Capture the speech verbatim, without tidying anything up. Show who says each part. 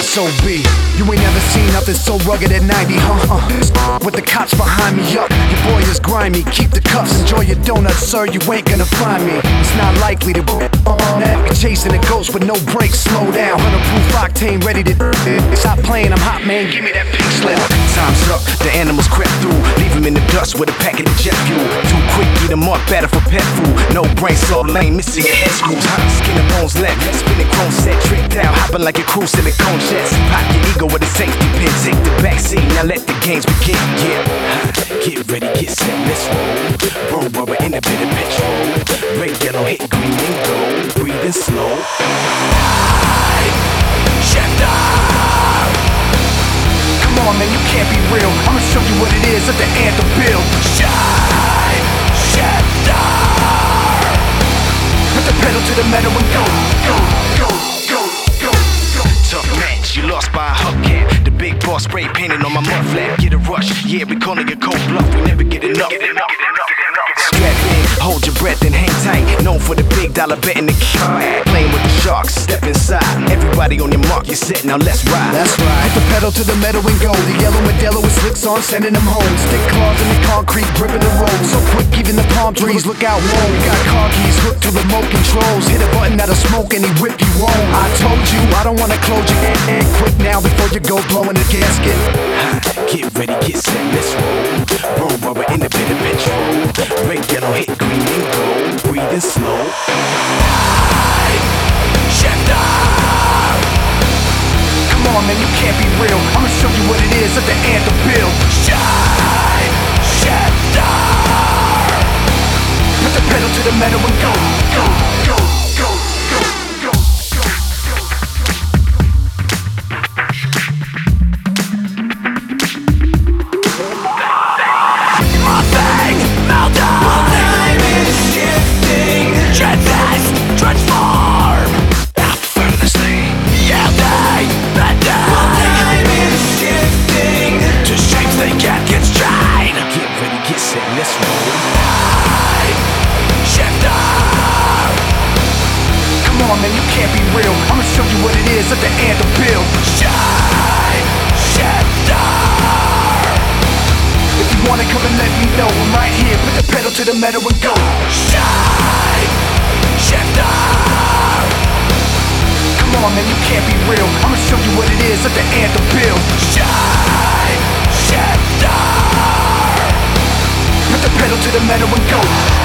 Speaker 1: S O B. You ain't never seen nothing so rugged at ninety, huh? Uh, with the cops behind me up. Your boy is grimy, keep the cuffs. Enjoy your donuts, sir, you ain't gonna find me. It's not likely to be chasing a ghost with no brakes, slow down. one hundred proof octane, ready to stop playing, I'm hot, man, give me that pink slip. Time's up, the animals crept through. Leave him in the dust with a packet of jet fuel. Too quick, eat him up, better for pet food. No brain, so lame, missing your head screws. Hot skin and bones left, spinning chrome set, tricked out, hopping like a cruise silicone jets. Pop your ego with a safety pin, take the backseat, now let the games begin. Yeah, get ready, get set, let's roll. Roll rubber in a bit of petrol. Red, yellow, hit green and gold. Breathing slow. Shifter. Come on, man, you can't be real. I'ma show you what it is at the anthem build. Shine, shifter. Put the pedal to the metal and go, go, go, go, go, go. Tough match, you lost by a hubcap. The big boss spray painted on my mud flap. Get a rush, yeah, we calling it cold bluff. We never get enough. Get enough. Strap in, hold your breath and hang tight. Known for the big dollar bet in the car. Playing with the sharks, step inside. Everybody on your mark, you're set, now let's ride. That's right. Put the pedal to the metal and go. The yellow Modelo with slicks on, sending them home. Stick claws in the concrete, gripping the road. So quick, even the palm trees look out low. We got car keys hooked to remote controls. Hit a button that'll smoke any whip you want. I told you, I don't wanna close your head. Quick now before you go blowing the gasket. Get ready, get set, let's roll. Roll rubber in a bit of petrol. Red, yellow, hit green and gold. Breathing slow. Shifter. Come on, man, you can't be real. I'ma show you what it is at the anthem build. Shine, shifter. Put the pedal to the metal and go, go, go, go, go, go, My thing, meltdown. My time is shifting. Transist, transform. Effortlessly. Yielding, bending. My time is shifting. To shapes they can't constrain. Get ready, get set, let's roll. Shifter. Come on, man, you can't be real. I'ma show you what it is at the anthem build. Shine, shifter. If you wanna come and let me know, I'm right here. Put the pedal to the metal and go. Shine, shifter. Come on, man, you can't be real. I'ma show you what it is at the anthem build. Shine, shifter. Put the pedal to the metal and go.